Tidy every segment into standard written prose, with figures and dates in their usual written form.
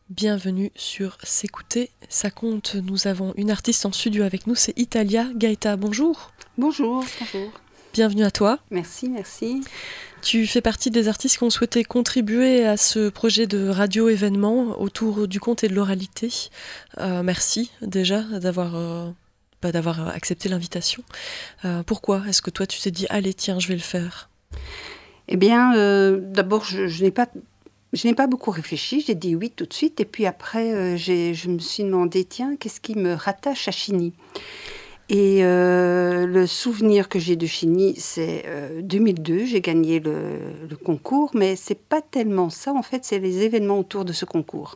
Bienvenue sur S'écouter, ça compte. Nous avons une artiste en studio avec nous, c'est Italia Gaeta. Bonjour. Bonjour. Bienvenue à toi. Merci. Tu fais partie des artistes qui ont souhaité contribuer à ce projet de radio-événement autour du conte et de l'oralité. Merci déjà d'avoir accepté l'invitation. Pourquoi est-ce que toi tu t'es dit « Allez, tiens, je vais le faire » ? Eh bien, d'abord, je n'ai pas beaucoup réfléchi, j'ai dit oui tout de suite. Et puis après, je me suis demandé, tiens, qu'est-ce qui me rattache à Chigny ? Et le souvenir que j'ai de Chigny, c'est 2002, j'ai gagné le concours, mais c'est pas tellement ça, en fait, c'est les événements autour de ce concours.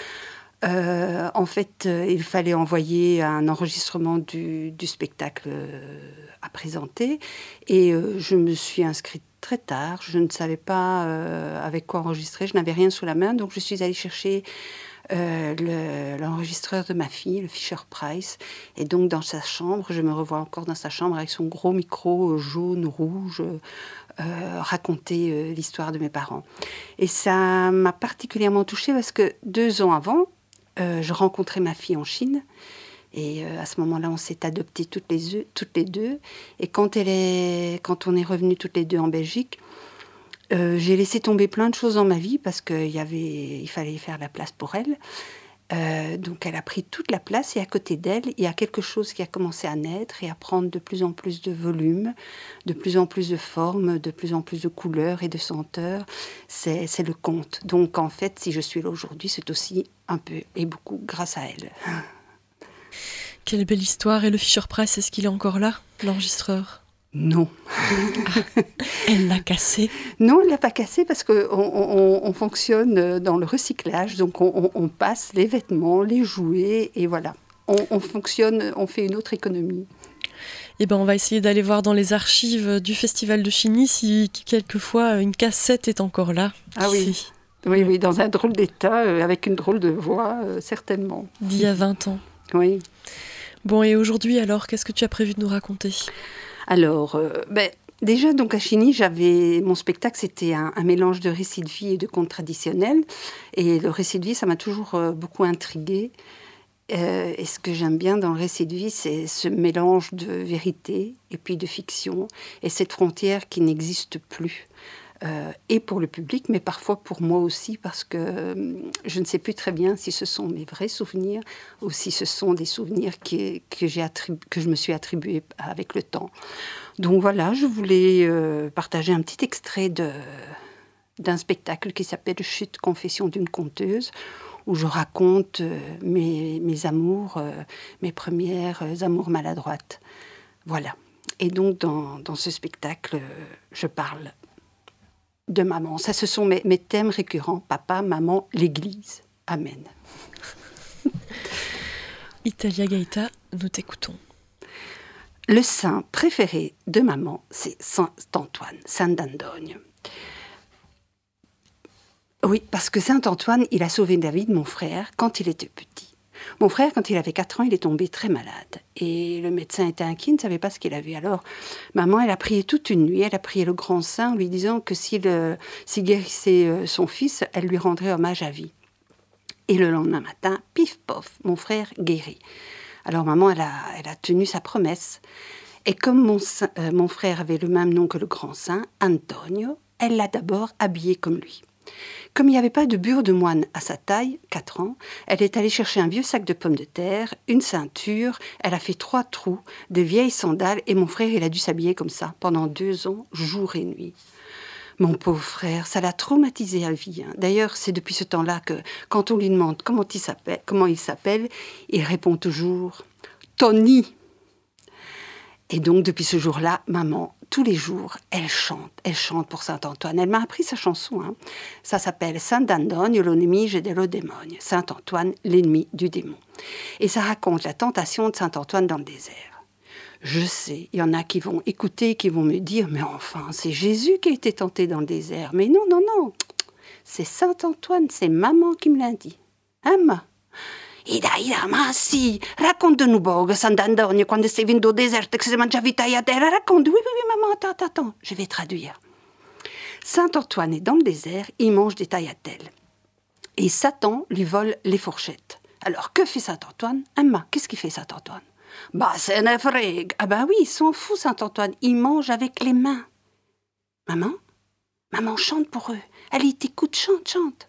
Il fallait envoyer un enregistrement du spectacle à présenter, et je me suis inscrite très tard, je ne savais pas avec quoi enregistrer, je n'avais rien sous la main, donc je suis allée chercher l'enregistreur de ma fille, le Fisher-Price, et donc dans sa chambre, je me revois encore dans sa chambre avec son gros micro jaune, rouge, raconter l'histoire de mes parents. Et ça m'a particulièrement touchée parce que 2 ans avant, je rencontrais ma fille en Chine, et à ce moment-là, on s'est adoptés toutes les deux, et quand on est revenus toutes les deux en Belgique, j'ai laissé tomber plein de choses dans ma vie parce qu'il fallait faire la place pour elle. Donc elle a pris toute la place et à côté d'elle, il y a quelque chose qui a commencé à naître et à prendre de plus en plus de volume, de plus en plus de formes, de plus en plus de couleurs et de senteurs. C'est le conte. Donc en fait, si je suis là aujourd'hui, c'est aussi un peu et beaucoup grâce à elle. Quelle belle histoire. Et le Fisher-Price, est-ce qu'il est encore là, l'enregistreur ? Non. Elle l'a cassé ? Non, elle ne l'a pas cassé parce qu'on fonctionne dans le recyclage. Donc, on passe les vêtements, les jouets, et voilà. On fonctionne, on fait une autre économie. Eh ben, on va essayer d'aller voir dans les archives du Festival de Chigny si quelquefois une cassette est encore là. Ah oui. Oui, dans un drôle d'état, avec une drôle de voix, certainement. D'il y a 20 ans. Oui. Bon, et aujourd'hui, alors, qu'est-ce que tu as prévu de nous raconter ? Alors, déjà, donc à Chigny, mon spectacle, c'était un mélange de récits de vie et de contes traditionnels. Et le récit de vie, ça m'a toujours beaucoup intriguée. Et ce que j'aime bien dans le récit de vie, c'est ce mélange de vérité et puis de fiction. Et cette frontière qui n'existe plus. Et pour le public, mais parfois pour moi aussi, parce que je ne sais plus très bien si ce sont mes vrais souvenirs ou si ce sont des souvenirs que je me suis attribués avec le temps. Donc voilà, je voulais partager un petit extrait d'un spectacle qui s'appelle « Chute, confession d'une conteuse », où je raconte mes amours, mes premières amours maladroites. Voilà. Et donc dans ce spectacle, je parle de maman. Ça, ce sont mes thèmes récurrents. Papa, maman, l'église. Amen. Italia Gaeta, nous t'écoutons. Le saint préféré de maman, c'est Saint-Antoine, Saint-Antoine. Oui, parce que Saint-Antoine, il a sauvé la vie de mon frère quand il était petit. Mon frère, quand il avait 4 ans, il est tombé très malade. Et le médecin était inquiet, il ne savait pas ce qu'il avait. Alors, maman, elle a prié toute une nuit. Elle a prié le grand saint en lui disant que s'il guérissait son fils, elle lui rendrait hommage à vie. Et le lendemain matin, pif, pof, mon frère guérit. Alors, maman, elle a tenu sa promesse. Et comme mon frère avait le même nom que le grand saint, Antonio, elle l'a d'abord habillé comme lui. Comme il n'y avait pas de bure de moine à sa taille, 4 ans, elle est allée chercher un vieux sac de pommes de terre, une ceinture, elle a fait 3 trous, des vieilles sandales, et mon frère, il a dû s'habiller comme ça pendant 2 ans, jour et nuit. Mon pauvre frère, ça l'a traumatisé à vie. D'ailleurs, c'est depuis ce temps-là que, quand on lui demande comment il s'appelle, il répond toujours « Tony ». Et donc, depuis ce jour-là, maman, tous les jours, elle chante pour Saint-Antoine. Elle m'a appris sa chanson. Ça s'appelle « Sant'Antonio, lo nemice dello demonio ». Saint-Antoine, l'ennemi du démon. Et ça raconte la tentation de Saint-Antoine dans le désert. Je sais, il y en a qui vont écouter, qui vont me dire « Mais enfin, c'est Jésus qui a été tenté dans le désert. » Mais non, c'est Saint-Antoine, c'est maman qui me l'a dit. Ma. Ida, ma sì, racconta-nous boga, Sant'Antonio, quando sei venuto au désert, que si mangiavi tagliatelle, raconte. Oui, maman, attends, je vais traduire. Saint-Antoine est dans le désert, il mange des tagliatelles. Et Satan lui vole les fourchettes. Alors, que fait Saint-Antoine? Emma, qu'est-ce qu'il fait Saint-Antoine? Bah, c'est une frig. Ah bah oui, il s'en fout Saint-Antoine, il mange avec les mains. Maman chante pour eux. Allez, t'écoute, chante.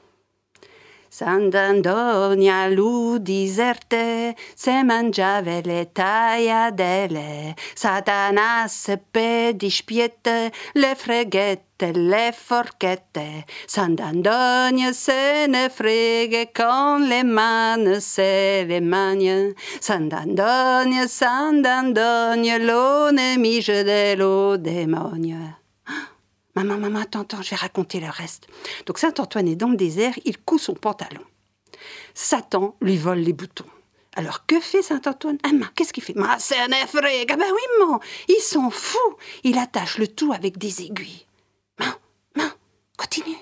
Sant'Antonia diserte, se mangiava le tagliatelle, Satanas dispiette, le freghette, le forchette. Sant'Antonia se ne frega con le mani se le mangia. Sant'Antonia, lo nemice dello demonio. Maman, attends, je vais raconter le reste. Donc Saint-Antoine est dans le désert, il coud son pantalon. Satan lui vole les boutons. Alors que fait Saint-Antoine? Qu'est-ce qu'il fait? C'est un effrayé. Ah ben oui, maman, il s'en fout. Il attache le tout avec des aiguilles. Maman, continue.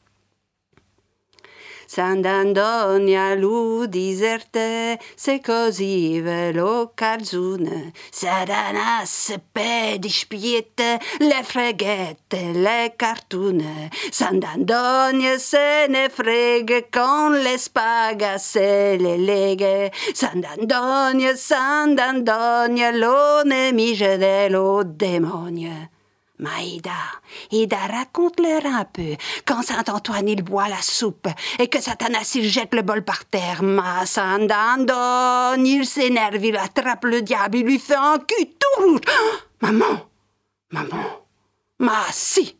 Sant'Antonia diserte, se così ve lo calzone, Satanas dispiette, le freghette, le cartone, Sant'Antonia se ne frega con le spagas e le leghe, Sant'Antonia, lo nemice dello demonio. Ida, raconte-leur un peu. Quand Saint-Antoine, il boit la soupe et que Satanas, il jette le bol par terre, Saint-Antoine, il s'énerve, il attrape le diable, il lui fait un cul tout rouge. Maman, si.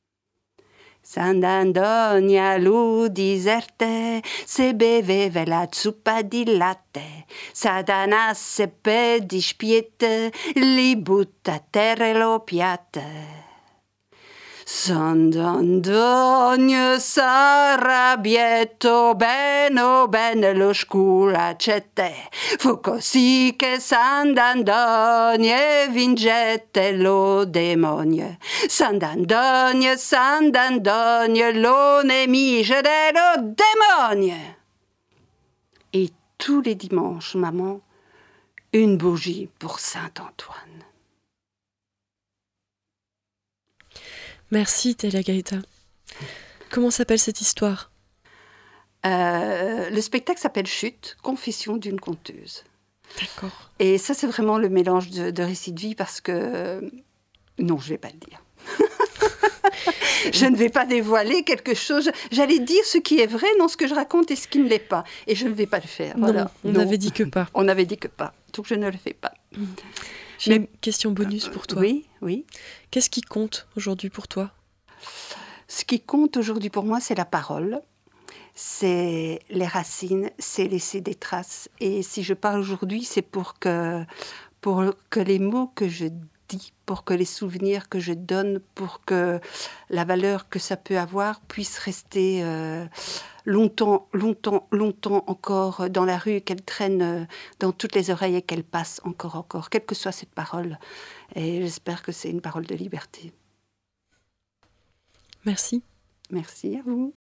Sant'Antonia diserte, se beveva la zuppa di latte. Satanas se dispiette, li butta a terra lo piatte. Sant'Antonia s'arrabbietto bene lo sculacette. Fu così che Sant'Antonia vincette lo demonio. Sant'Antonia, lo nemice dello demonio. Et tous les dimanches, maman, une bougie pour Saint-Antoine. Merci Télia Gaëta. Comment s'appelle cette histoire? Le spectacle s'appelle Chute, confession d'une conteuse. D'accord. Et ça, c'est vraiment le mélange de récits de vie parce que... Non, je ne vais pas le dire. Je ne vais pas dévoiler quelque chose. J'allais dire ce qui est vrai dans ce que je raconte et ce qui ne l'est pas. Et je ne vais pas le faire. Non, voilà. On avait dit que pas. On avait dit que pas. Donc je ne le fais pas. J'ai une question bonus pour toi. Oui. Qu'est-ce qui compte aujourd'hui pour toi? Ce qui compte aujourd'hui pour moi, c'est la parole. C'est les racines, c'est laisser des traces. Et si je parle aujourd'hui, c'est pour que les mots que je dis, pour que les souvenirs que je donne, pour que la valeur que ça peut avoir puisse rester longtemps encore dans la rue, qu'elle traîne dans toutes les oreilles et qu'elle passe encore, quelle que soit cette parole. Et j'espère que c'est une parole de liberté. Merci. Merci à vous.